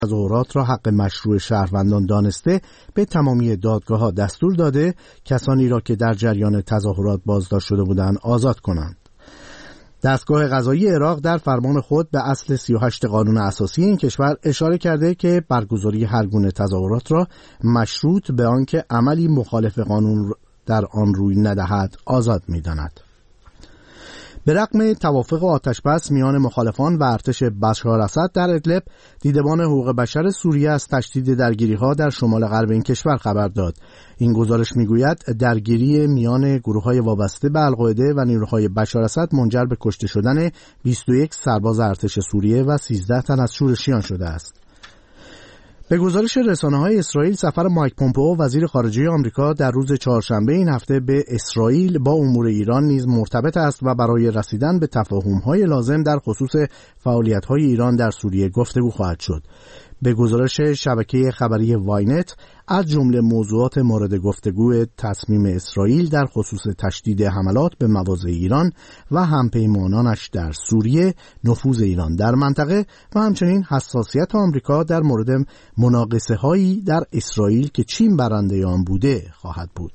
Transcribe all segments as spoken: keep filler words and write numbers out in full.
تظاهرات را حق مشروع شهروندان دانسته به تمامی دادگاه‌ها دستور داده کسانی را که در جریان تظاهرات بازداشت شده بودند آزاد کنند. دستگاه قضایی عراق در فرمان خود به اصل سی و هشت قانون اساسی این کشور اشاره کرده که برگزاری هر گونه تظاهرات را مشروط به آنکه عملی مخالف قانون در آن روی ندهد آزاد می‌داند. به رغم توافق آتشبس میان مخالفان و ارتش بشار اسد در ادلب، دیدبان حقوق بشر سوریه از تشدید درگیری‌ها در شمال غرب این کشور خبر داد. این گزارش میگوید درگیری میان گروه‌های وابسته به القاعده و نیروهای بشار اسد منجر به کشته شدن بیست و یک سرباز ارتش سوریه و سیزده تن از شورشیان شده است. به گزارش رسانه‌های اسرائیل، سفر مایک پومپئو وزیر خارجه آمریکا در روز چهارشنبه این هفته به اسرائیل با امور ایران نیز مرتبط است و برای رسیدن به تفاهم‌های لازم در خصوص فعالیت‌های ایران در سوریه گفتگو خواهد شد. به گزارش شبکه خبری واینت، از جمله موضوعات مورد گفتگو تصمیم اسرائیل در خصوص تشدید حملات به مواضع ایران و همپیمانانش در سوریه، نفوذ ایران در منطقه و همچنین حساسیت آمریکا در مورد مناقصه‌هایی در اسرائیل که چین برنده آن بوده خواهد بود.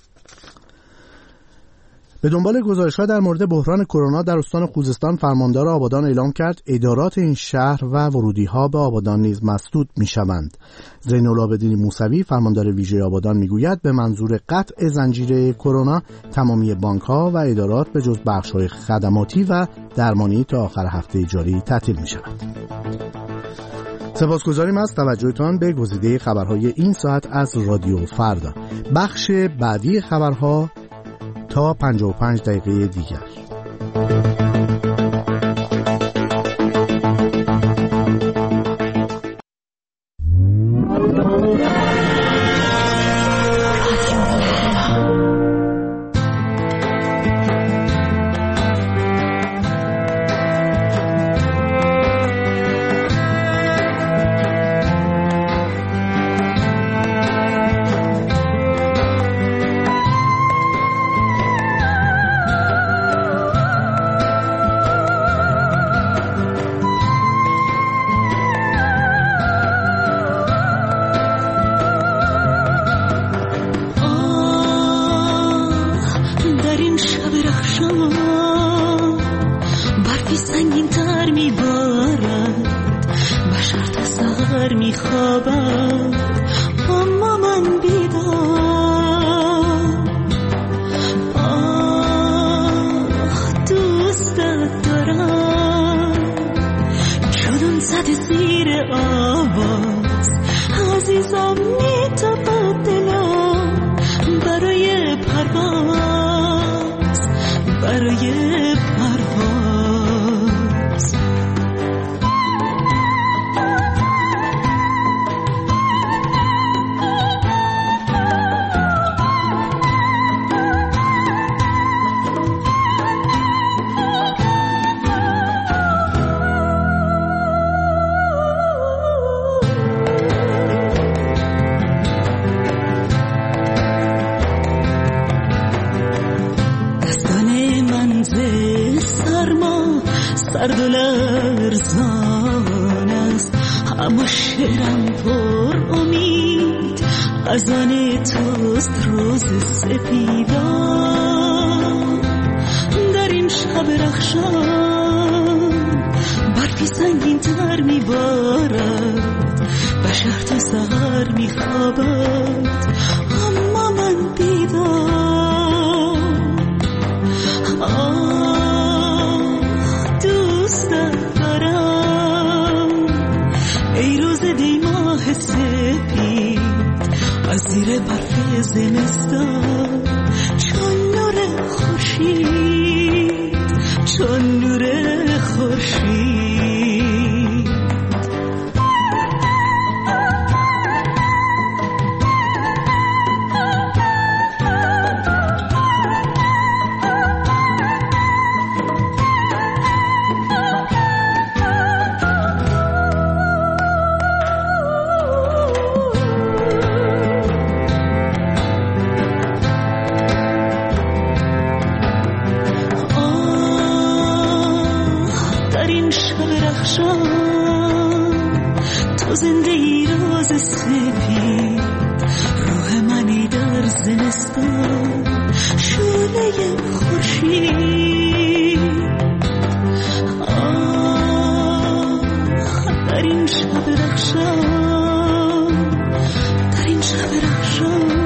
به دنبال گزارش‌ها در مورد بحران کرونا در استان خوزستان، فرماندار آبادان اعلام کرد ادارات این شهر و ورودی‌ها به آبادان نیز مسدود می‌شوند. زین‌العابدین موسوی، فرماندار ویژه آبادان، می‌گوید به منظور قطع زنجیره کرونا تمامی بانک‌ها و ادارات به جز بخش‌های خدماتی و درمانی تا آخر هفته جاری تعطیل می‌شوند. سپاسگزاریم از توجهتان به گزیده خبرهای این ساعت از رادیو فردا. بخش بعدی خبرها تا پنجاه و پنج دقیقه دیگر. سرد و لرزان است، اما شعرم پر امید از آن توست روز سپیدان. در این شب رخشان برفی سنگین تر میبارد، بشر تا سحر میخوابد اما من بیدار. سپید از زیر برف زمستان، چون نور خورشید، چون نور خورشید. خنده ای روز سپید روح منی در زمستان شعله خورشید آه در این شب رخشان در این شب رخشان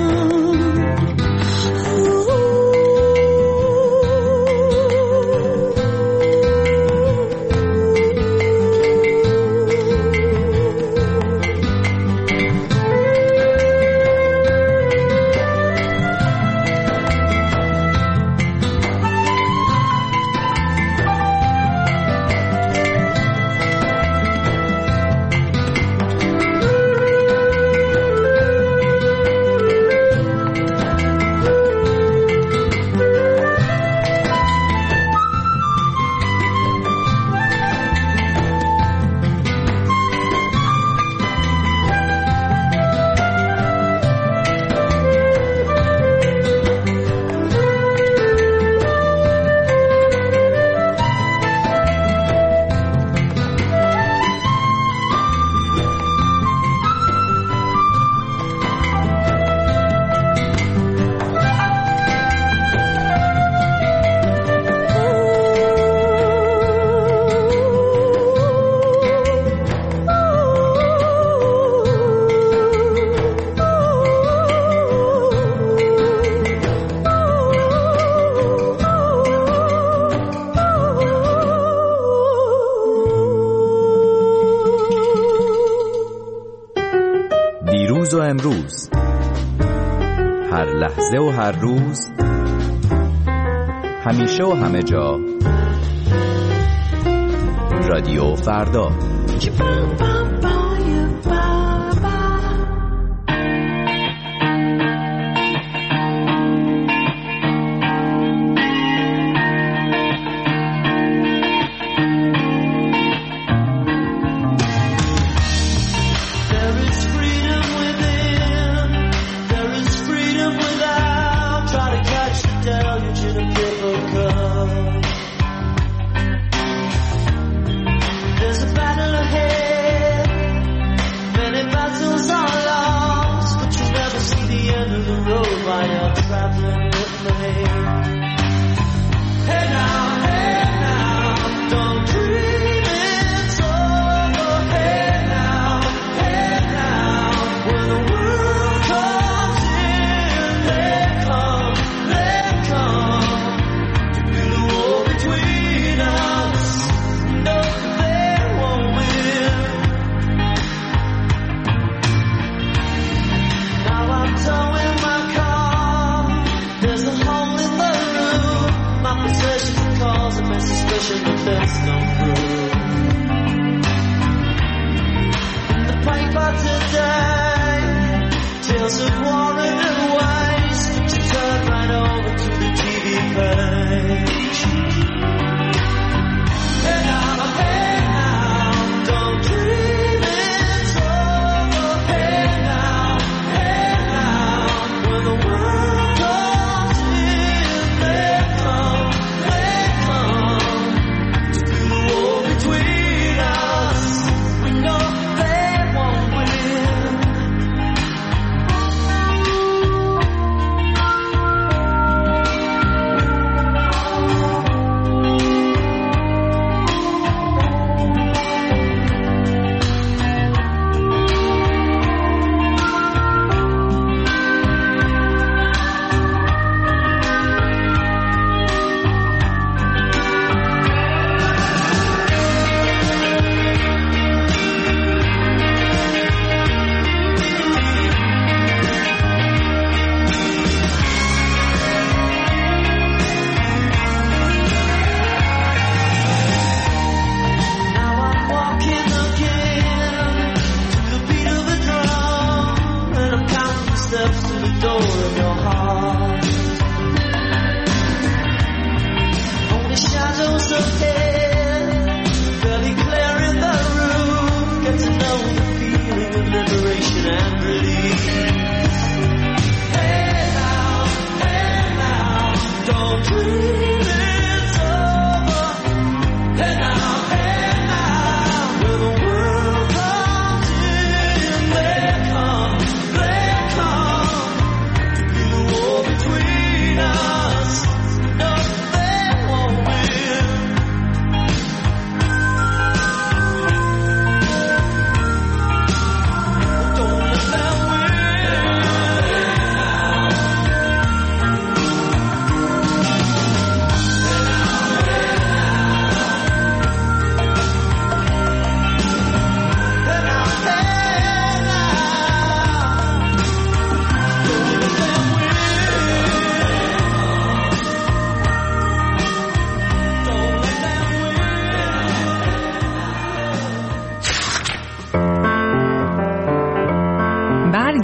و امروز، هر لحظه و هر روز، همیشه و همه جا، رادیو فردا.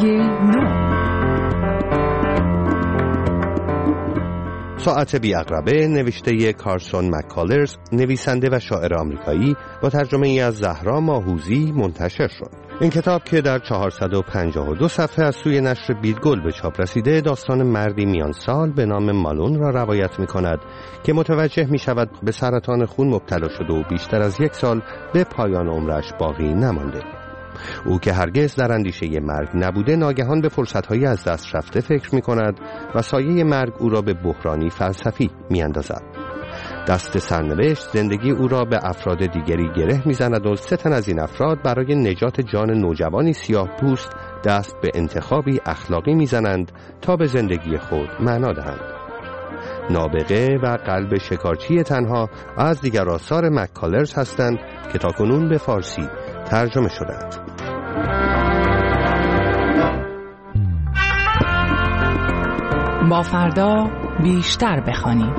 رنگ نو. ساعت بی‌عقربه نوشته کارسون مک‌کالرز، نویسنده و شاعر آمریکایی، با ترجمه ای از زهرا ماهوزی منتشر شد. این کتاب که در چهارصد و پنجاه و دو صفحه از سوی نشر بیلگل به چاپ رسیده، داستان مردی میان سال به نام مالون را روایت می کند که متوجه می شود به سرطان خون مبتلا شده و بیشتر از یک سال به پایان عمرش باقی نمانده. او که هرگز در اندیشه مرگ نبوده، ناگهان به فرصت‌های از دست رفته فکر می کند و سایه مرگ او را به بحرانی فلسفی می اندازد. دست سرنوشت زندگی او را به افراد دیگری گره می زند و سه تن از این افراد برای نجات جان نوجوانی سیاه پوست دست به انتخابی اخلاقی می زنند تا به زندگی خود معنا دهند. نابغه و قلب شکارچی تنها از دیگر آثار مک‌کالرز هستند که تاکنون به فارسی ترجمه شدند. با فردا بیشتر بخوانیم.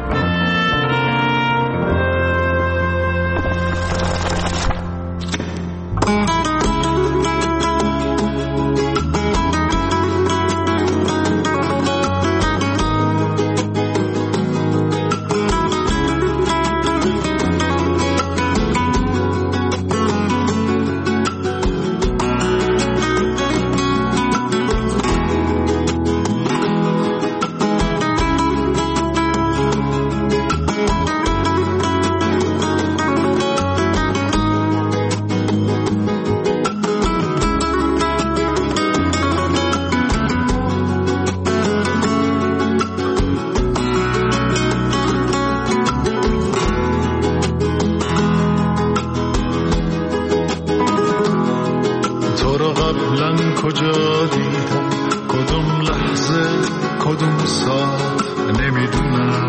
کجا دیدم کدوم لحظه کدوم ساعت نمیدونم،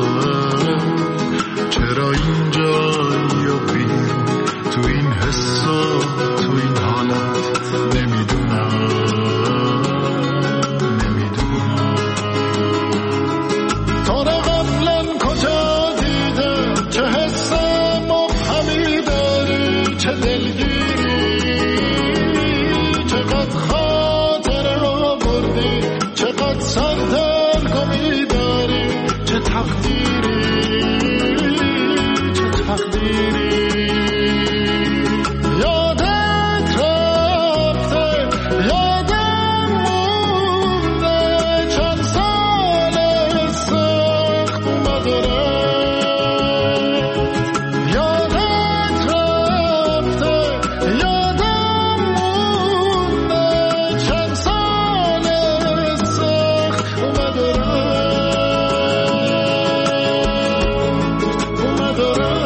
چرا اینجا یا بیرون تو این حس و تو این حالت نمیدونم نمیدونم تو را قبلا کجا دیدم، چه حس مبهمی داری، چه دلگیری، چقدر خاطر را بردی، چقدر سردرگمی داری، چه تقدیری چه تقدیری. یادت رفته یادم مونده، چند سال سخت اومد و رفت. یادت رفته یادم مونده، چند سال سخت اومد و رفت اومد و رفت.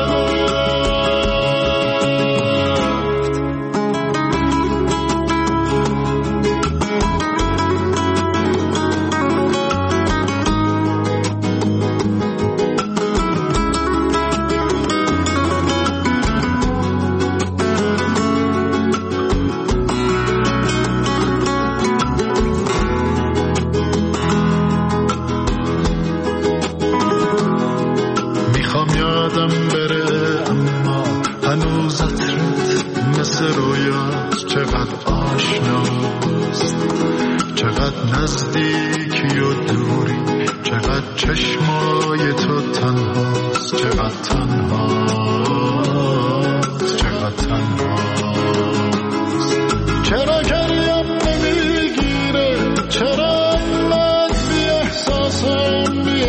میخوام یادم بره اما هنوز عطرت مثل رویاست، چقدر آشناست، چقدر نزدیکی و دوری، چقدر چشمای تو تنهاست، چقدر تنهاست چقدر تنهاست. چرا گریم نمیگیره، چرا انقدر بی احساسم بی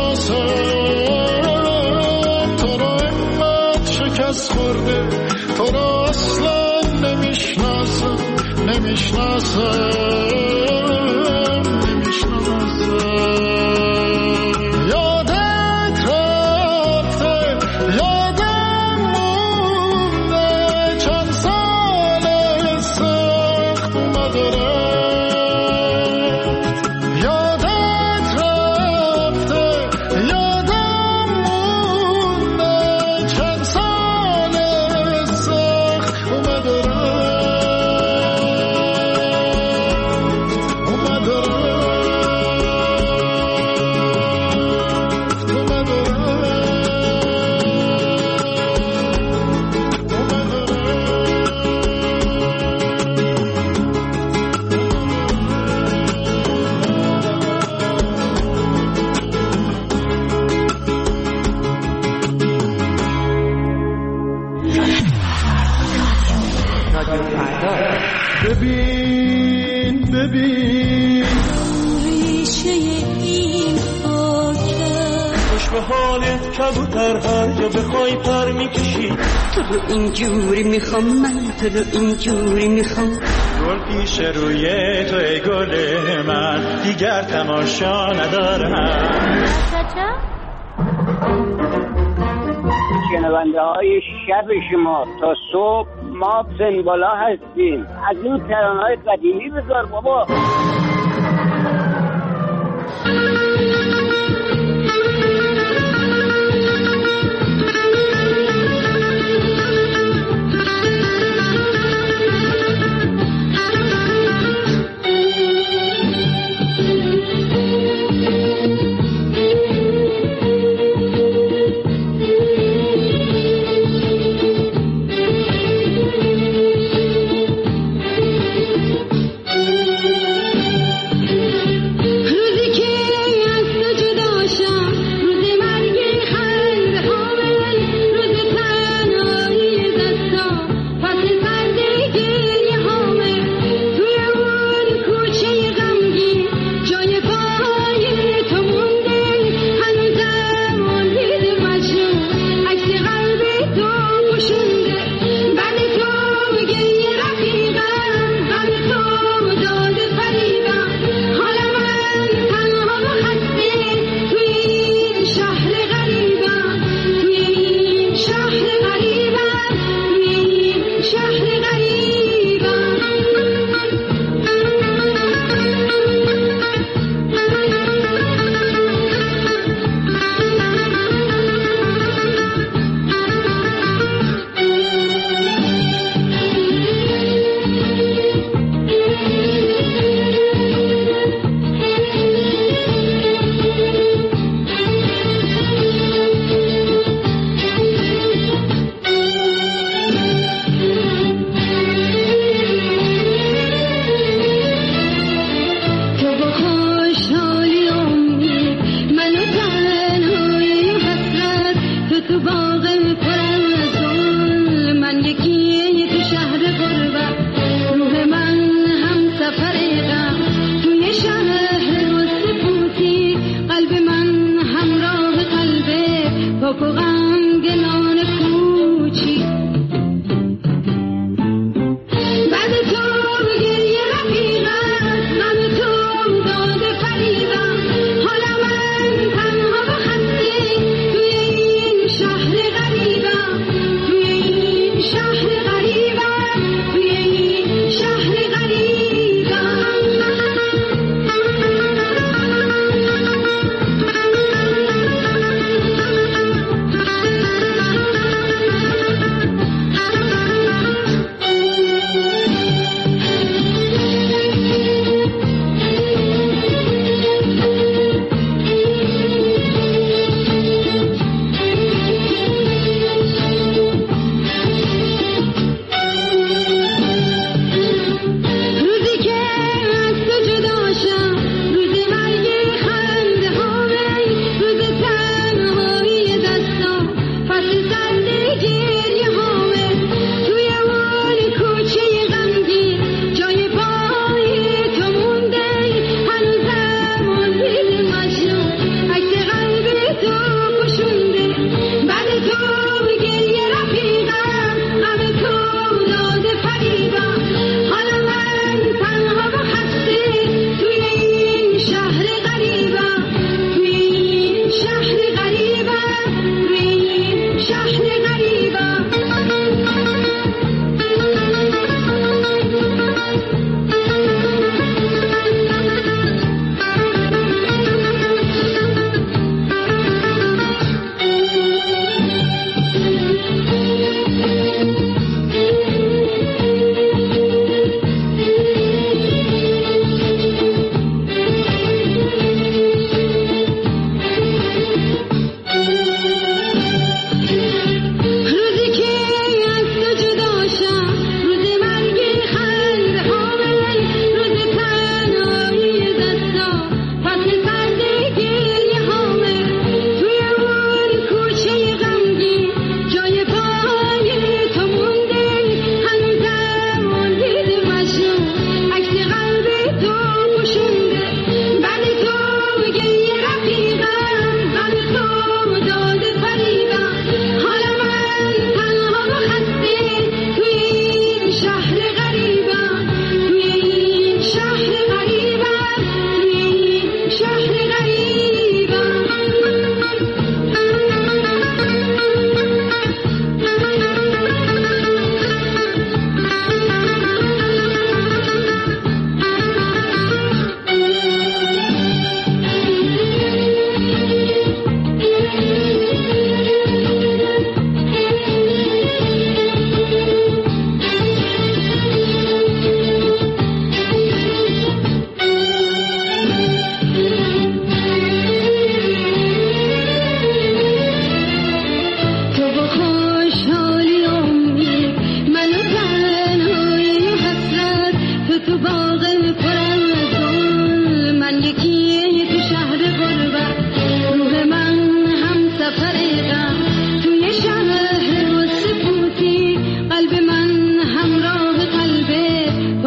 احساسم، تو را انقدر شکست خورده، تو را اصلا نمیشناسم نمیشناسم نمیشناسم. یادت رفته یادم مونده، چند سال سخت اومد و رفت. یادت رفته یادم مونده، چند سال سخت اومد و رفت ببین ببین ریشه این خاکه خوش به حالت کبوتر هر جا بخوای پر میکشی تو رو اینجوری میخوام من تو رو اینجوری میخوام گل پیش روی تو ای گل من دیگر تماشا ندارم شنونده های شب شما تا صبح ما سنبالا هستیم از این ترانه های قدیمی بذار بابا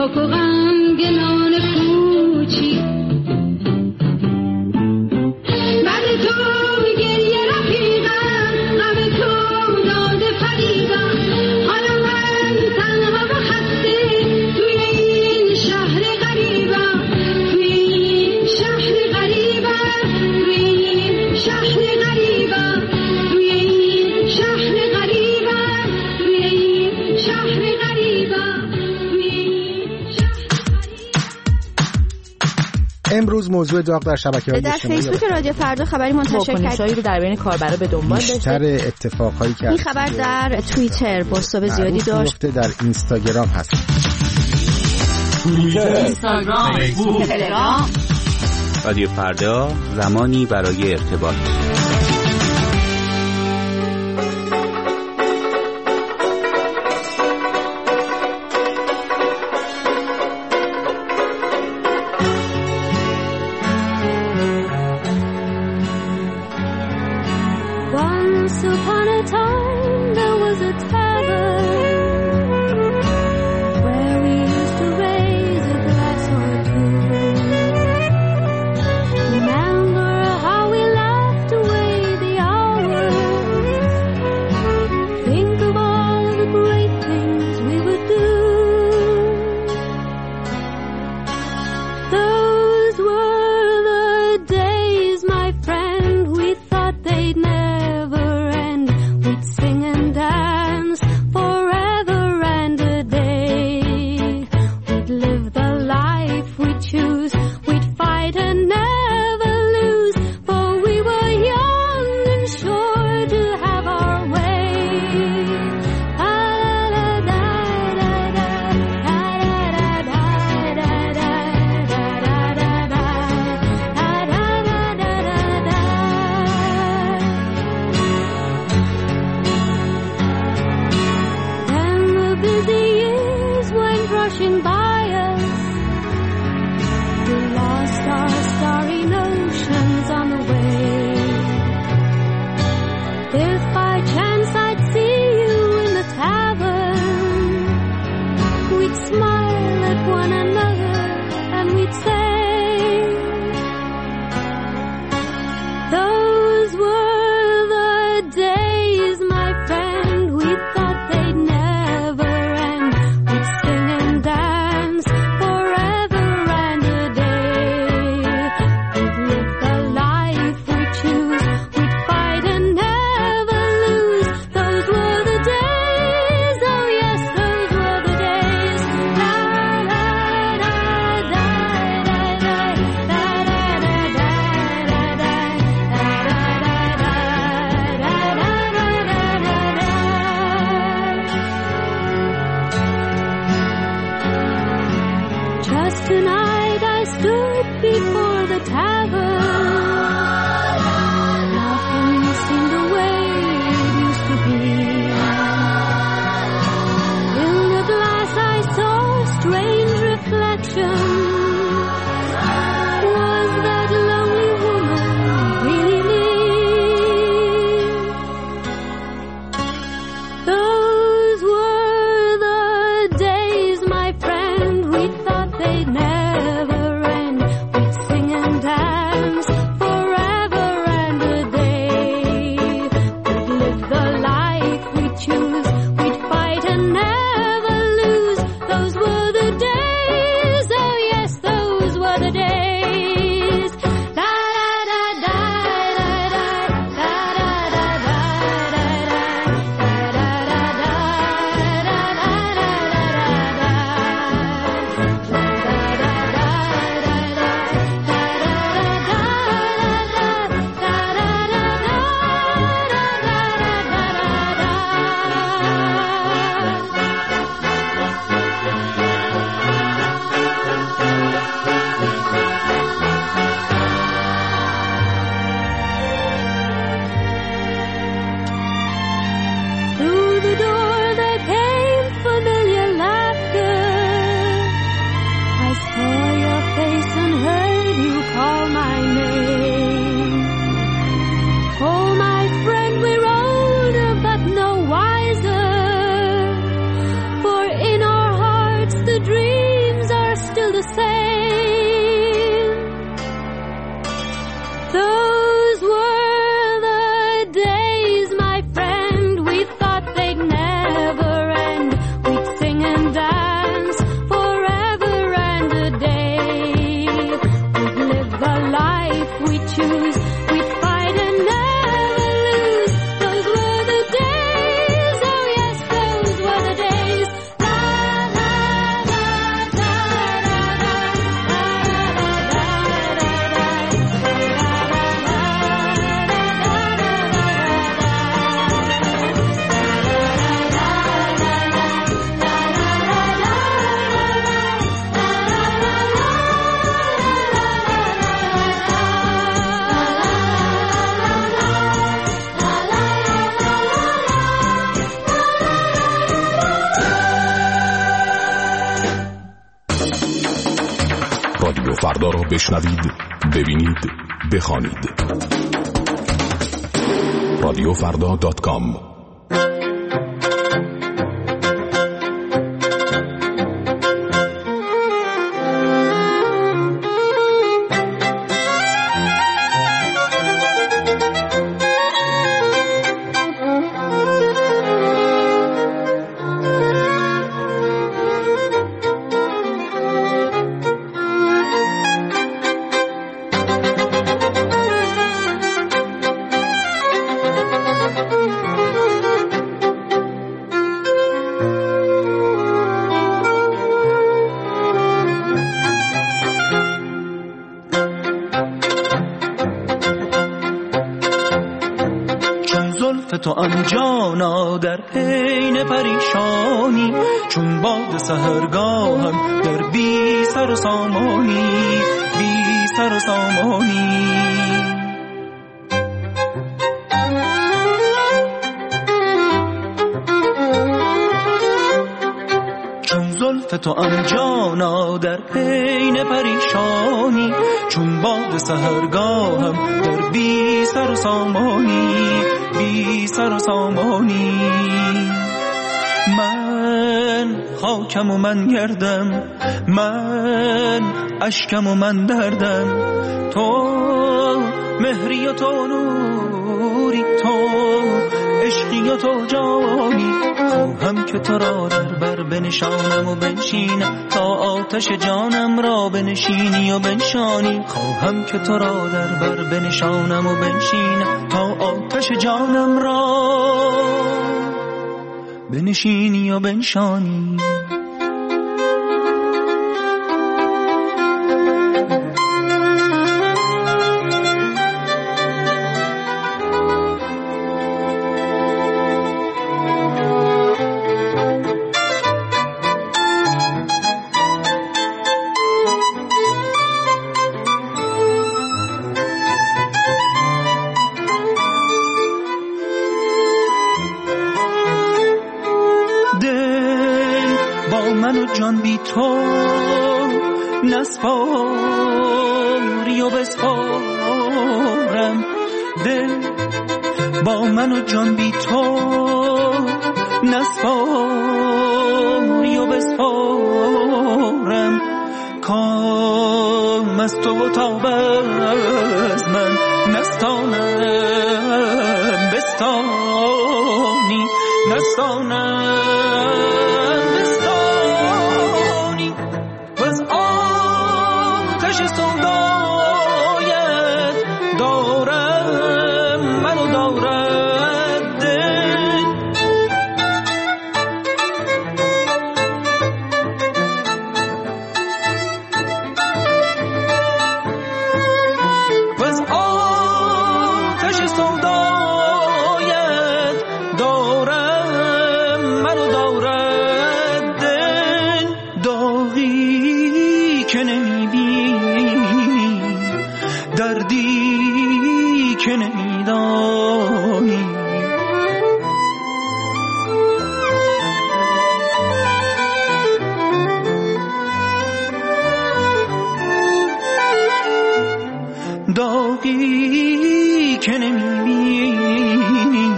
پاک و غمگنان کوچی بعد تو گریه رفیقم غم تو داده فریبم حالا من تنها و خسته توی این شهر غریبم توی این شهر غریبم توی این شهر غریبم توی این شهر غریبم توی این شهر غریبم امروز موضوع داغ در شبکه‌های در فیسبوک رادیو فردا خبری منتشر کرد رو در بین کاربرا به دنبال داشته. بیشتر اتفاقایی که این خبر در توییتر بازتاب زیادی داشت. در اینستاگرام هست. توییتر، اینستاگرام، فیسبوک، تلگرام. رادیو فردا، زمانی برای ارتباط. Once upon a time there was a tavern where we used to raise a glass or two. Remember how we laughed away the hours. Think of all the great things we would do. Those were the days, my friend, we thought they'd never never end. We'd sing and dance the same. Those were the days, my friend, we thought they'd never end. We'd sing and dance forever and a day. We'd live the life we choose. We'd fight and never lose. Those were the days, oh yes, those were the days. La la la la la la رادیو فردا را بشنوید، ببینید، بخوانید. رادیو فردا دات کام. تو آنجانا در حین پریشانی، چون باد سحرگاهم در بی سر و سامانی، بی سر و سامانی. چون زلف تو آنجانا در حین پریشانی، چون باد سحرگاهم در بی سر و سامانی، بی سر و سامانی. من خاکم و من گردم، من اشکم و من دردم، تو مهری و تو نوری، تو عشقی و تو جانی. خواهم که تو را در بر بنشانم و بنشینم، تا آتش جانم را بنشینی و بنشانی. خواهم که تو را در بر بنشانم و بنشینم، تا آتش جانم را بنشینی و بنشانی. جان بی تو نسپاری و بسپارم، دل با من و جان بی تو نسپاری و بسپارم. کام از تو و تاب از من نستانم بستانی، نستانم داغی که نمیبینی،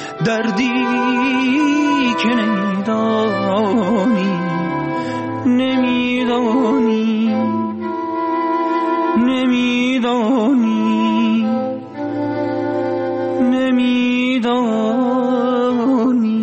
دردی که نمیدانی، نمی نمیدانی نمیدانی نمیدانی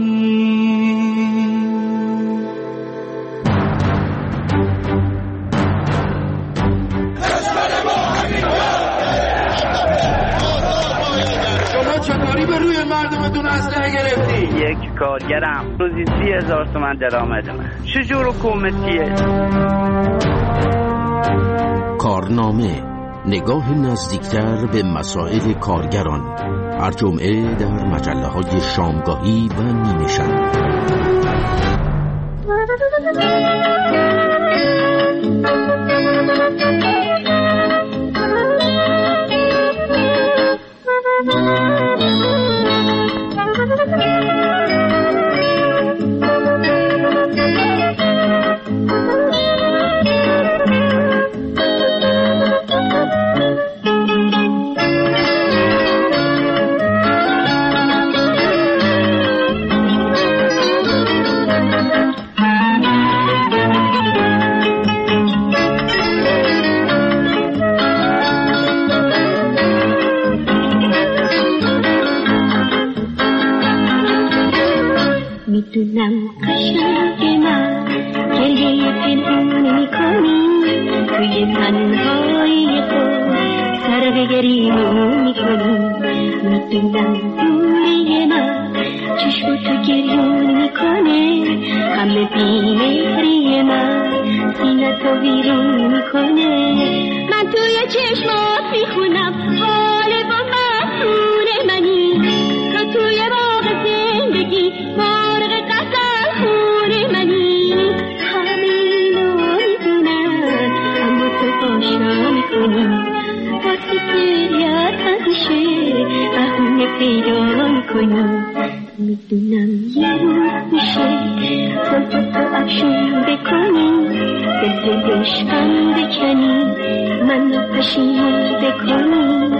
شما چطوری به روی مردمتون اسلحه گرفتی؟ یک کارگرم روزی سی هزار تومن درآمد من. چجور حکومتیه؟ کارنامه، نگاه نزدیکتر به مسائل کارگران، هر جمعه در مجله های شامگاهی و نیمه شب. میدونم قشنگ من گریه پنهون میکنی، توی تنهایی خود سر به گریه میکنی. میدونم دوری من چشم تو گریون میکنه، همه بیمهری من سینه تو بیرون میکنه. من توی چشمات میخونم حال با مسئول منی، تو توی باغ زندگی مرغ قطر خون منی. همه اینو میدونن اما تو باشا میکنی، واسه گریت همیشه بهونه پیدا میکنی. میدونم یه روز میشه تو تو افشون بکنی، دل عشقم بکنی، منو پشیمون بکنی.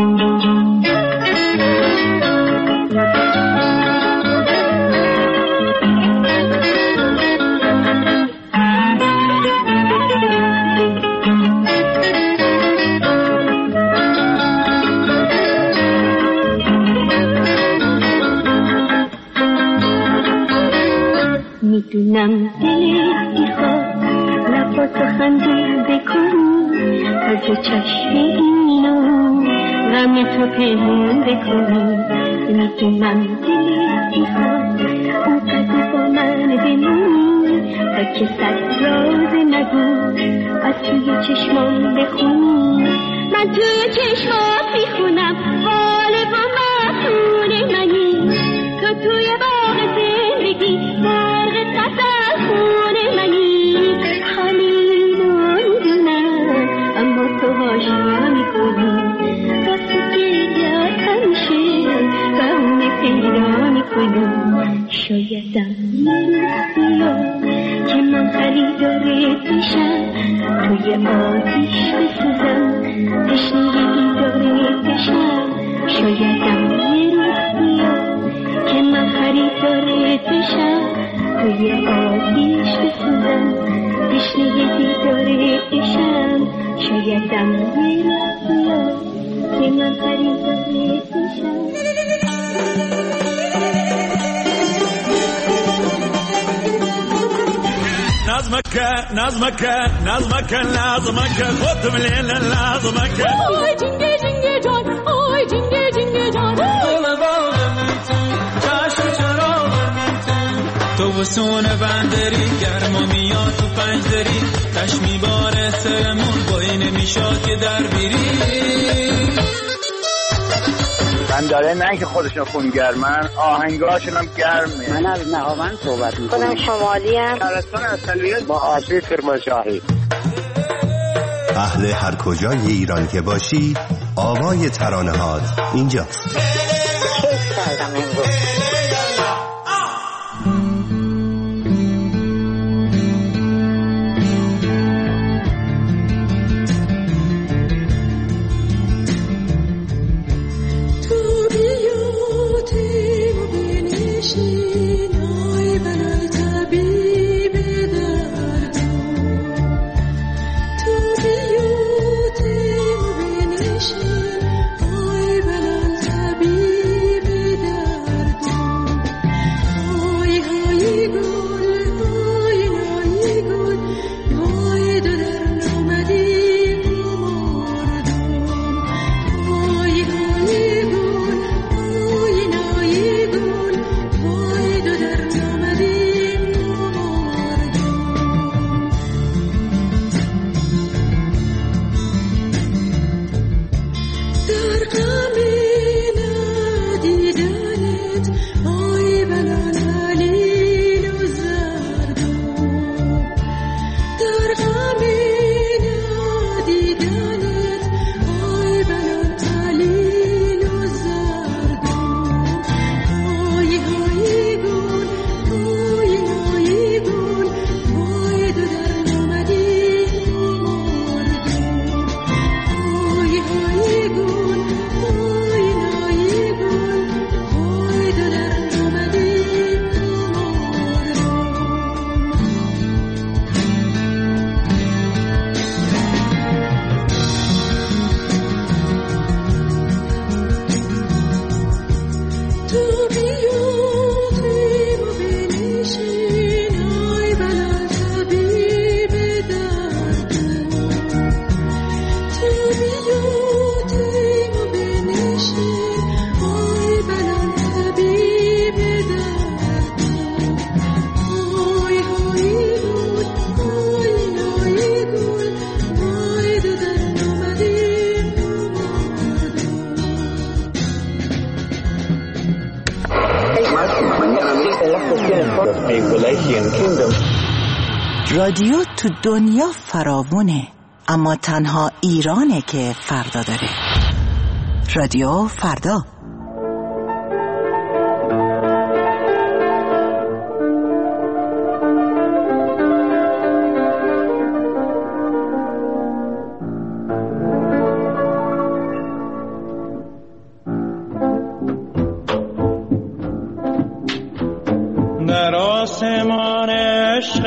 میدونم دلت میخواد لباتو خنده بکنی، از چشم اینو غم تو پنهون بکنی. میدونم دلت میخواد اونقدر با من بمونی، تا که صد راز نگو از توی چشمان بخونی. من توی چشمات میخونم حال با مسئول منی، تو توی باغ زندگی مرغ قطر خون منی. همینو میدونم اما تو هاشا میکنی، واسه گریت همیشه بهونه پیدا میکنی. شایدم یه روز بیاد که من خریدارت بشم، توی آتیش بسوزم تشنه دیدارت بشم. شایدم یه روز بیاد که من خریدارت بشم، توی آتیش بسوزم تشنه دیدارت بشم. شایدم یه روز بیاد که من خریدارت بشم. نظمك نظمك نظمك لازمك خذ من الليل لازمك. اوی جنگه جنگه جان، اوی جنگه جنگه جان. تو وسون بندری گرما میاد تو پنجدری، تش میباره سرمون بایی نمیشاد که در بیری. من داره نه که خودشون خونگرمن، آهنگاشون هم گرمه. من از نهاوند صحبت میکنم، خودم شمالی هم شهرستان اصلیت با آسیب کرمانشاهی. اهل هر کجای ایران که باشی، آوای ترانه هات اینجاست. کیف کردم امروز. نای برای طبیب دردم رادیو تو دنیا فراوونه، اما تنها ایرانه که فردا داره. رادیو فردا. در آسمان عشق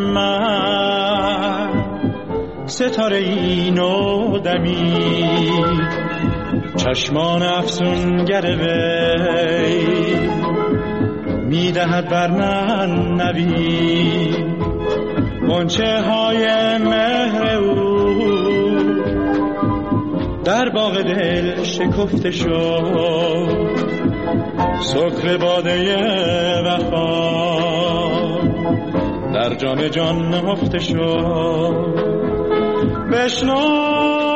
من ستاره این و دمید، چشمان افسونگر وی میدهد بر من نوید. غنچه های مهر او در باغ دل شکفته شد، سکر باده وفا در جان جان نهفته شد. بشنو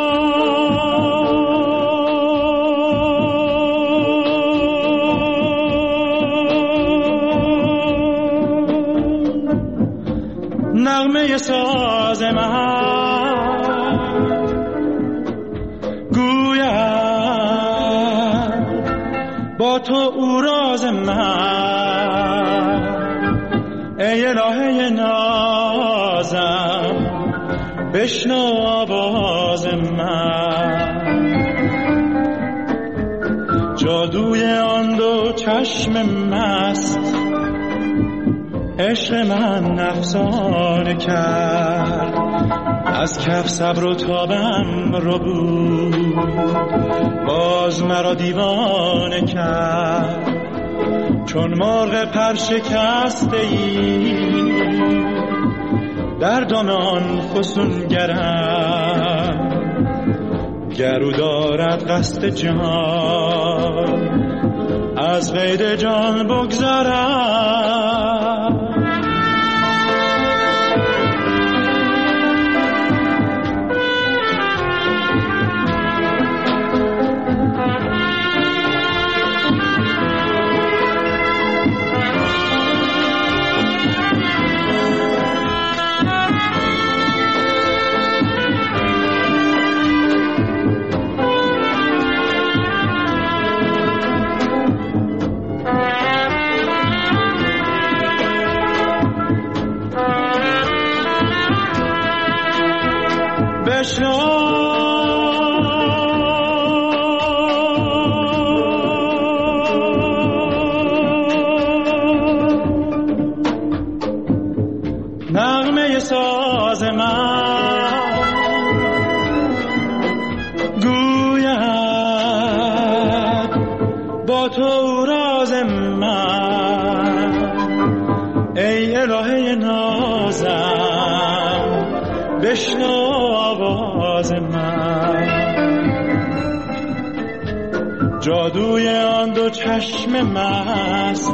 نغمه ساز من، گوید با تو او راز من. ای الهه نازم بشنو آواز من. جادوی آن دو چشم مست عشق من افسانه کرد، از کف صبر و تابم رو بود، باز مرا دیوانه کرد. چون مرغ پر شکسته ای در دام آن فسونگرم، گرو دارد قصد جان از قید جان بگذارم. نغمه ساز من، گوید با تو راز من. ای الهه نازم بشنو آواز من. جادوی آن دو چشم مست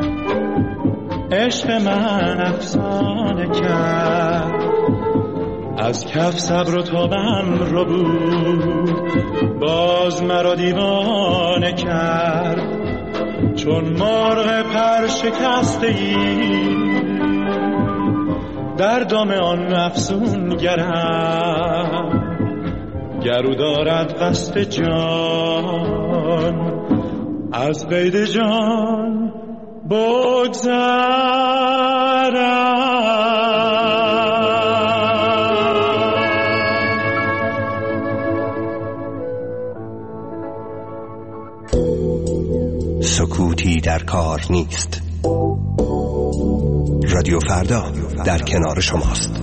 عشق من افسانه کرد، از کف صبر و تابم رو بود، باز مرا دیوانه کرد. چون مرغ پر شکسته ای در دام آن افسونگرم، گرو دارد قصد جان از قید جان بگذارم. سکوتی در کار نیست. رادیو فردا در کنار شماست.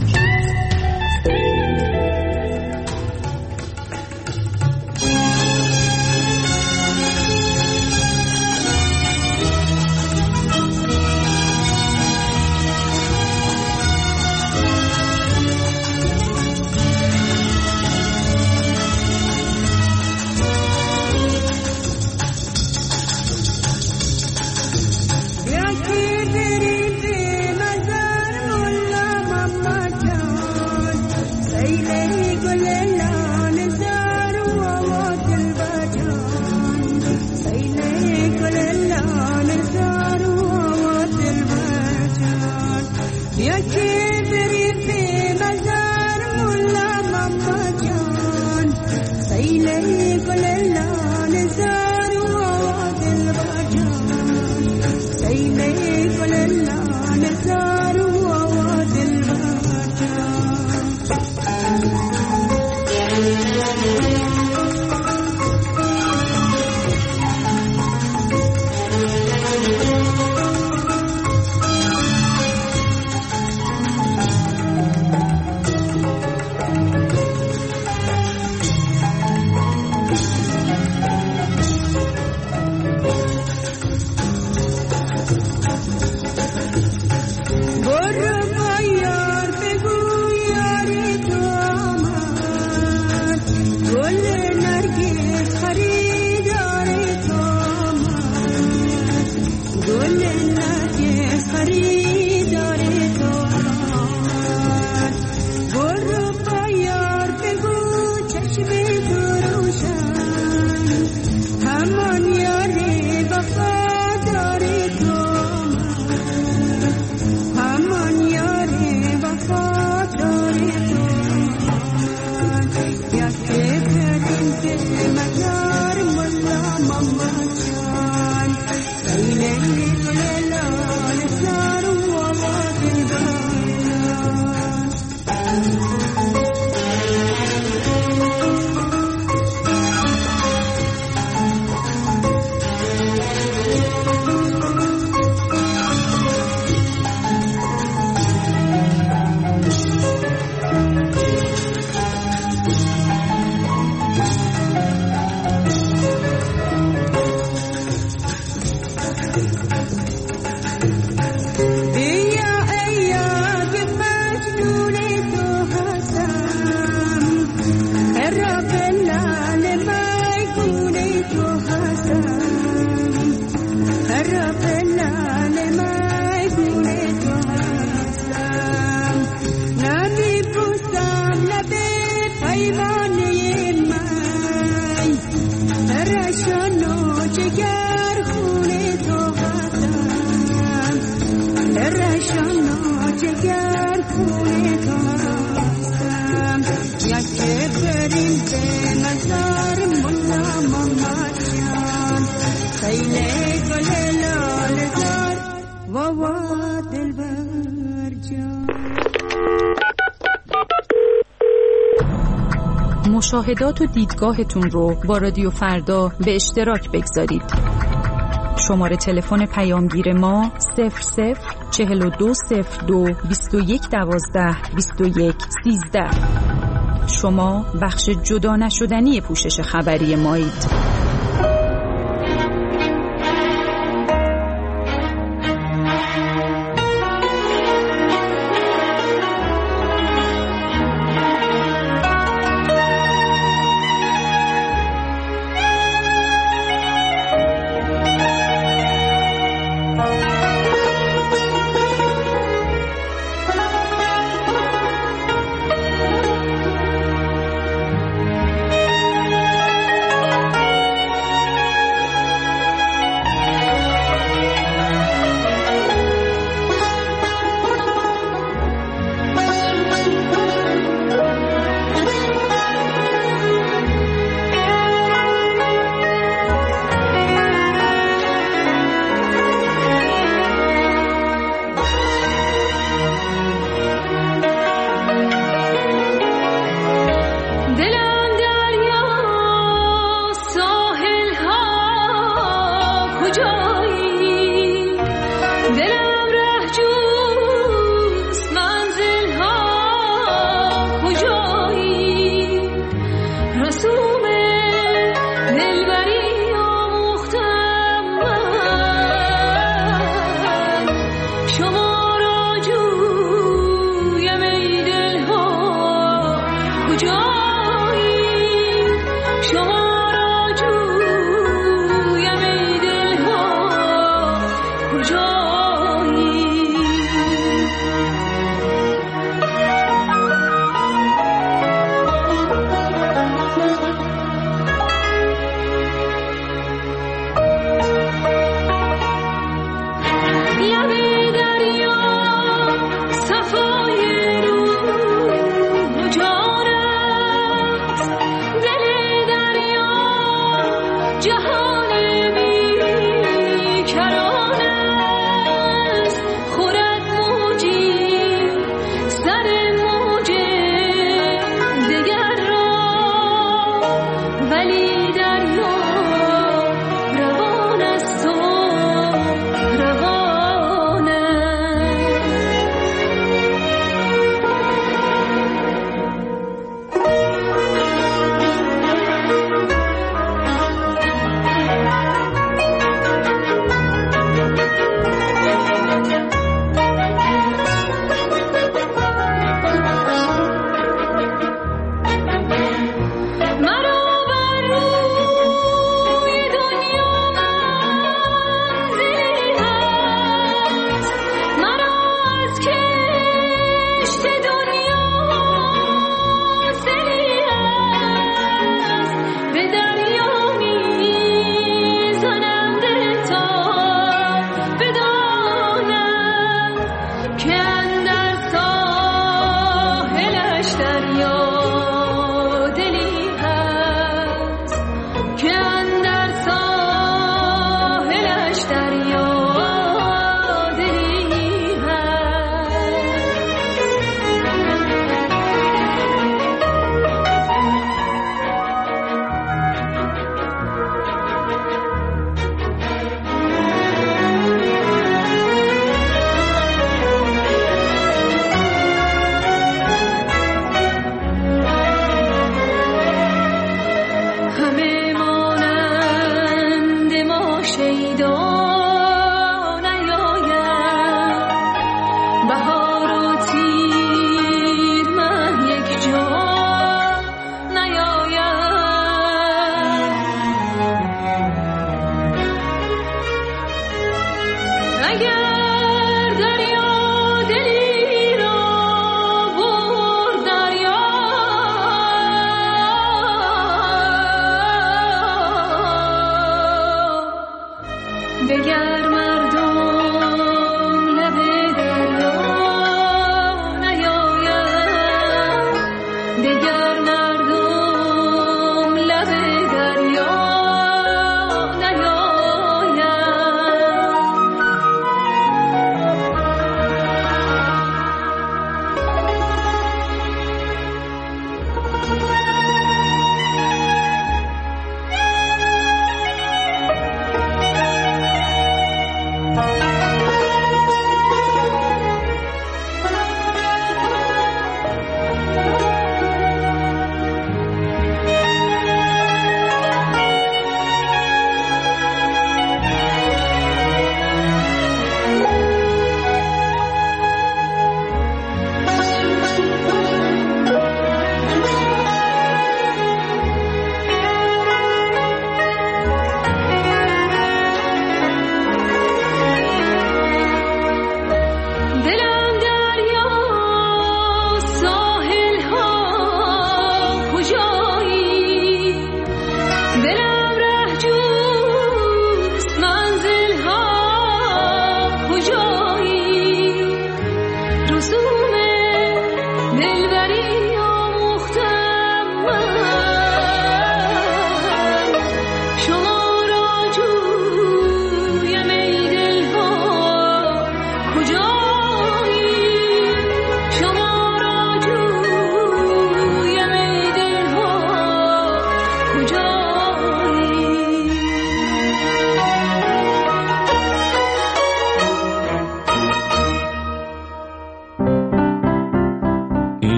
یکی بری مشاهدات و دیدگاهتون رو با رادیو فردا به اشتراک بگذارید. شماره تلفن پیامگیر ما صفر صفر چهل و دو صفر دو بیست و یک دوازده بیست و یک سیزده. شما بخش جدا نشدنی پوشش خبری مایید.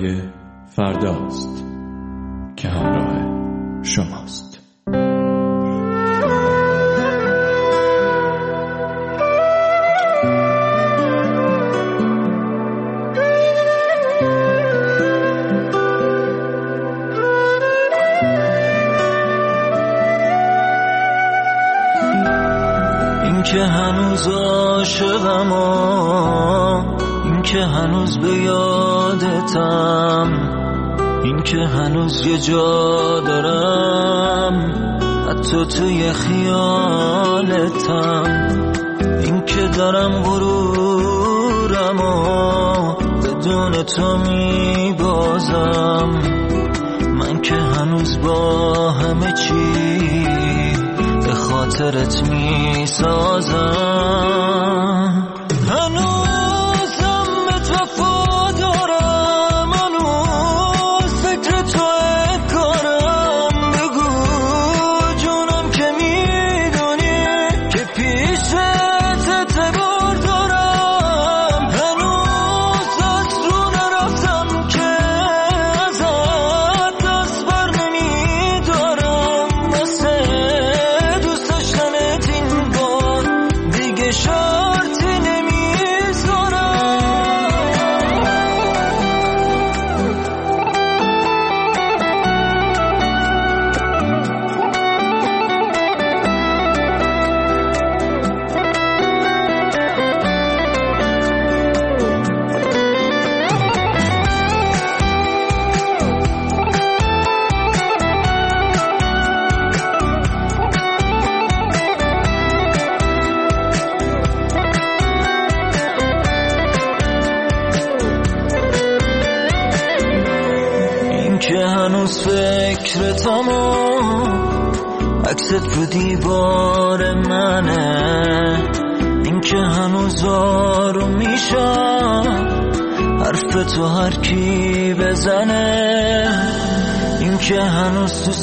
رادیوی فرداست که همراه شماست. این که هنوز عاشقم و این که هنوز به یادتم، این که هنوز یه جا دارم حتی توی خیالتم، این که دارم غرورم و بدون تو میبازم، من که هنوز با همه چی به خاطرت میسازم. هنوزم به تو وفا دارم، هنوز فکر تو کارم، بگو جونم که میدونی که پیشت اعتبار دارم، هنوز از رو نرفتم که ازت دست بر نمیدارم، واسه دوست داشتنت این بار دیگه شرطی هنوز فکرتم و عکست رو دیوار منه، این که هنوز آروم میشم حرف تو هر کی بزنه، این که هنوز تو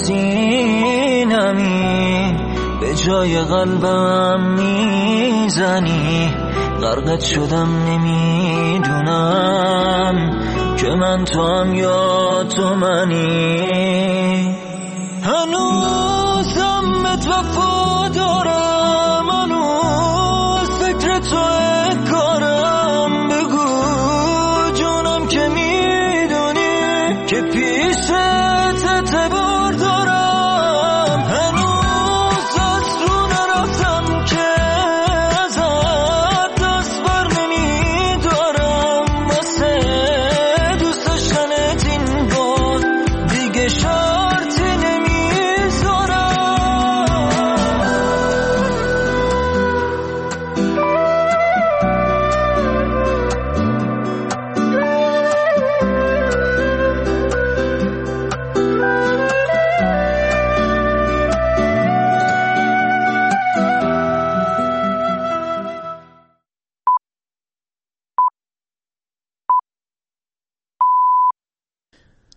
سینمی به جای قلبم میزنی، غرقت شدم نمیدونم که من تو هم یا تو منی. هنوزم به تو وفا دارم، هنوز فکر تو کارم، بگو جونم که میدونی که پیشت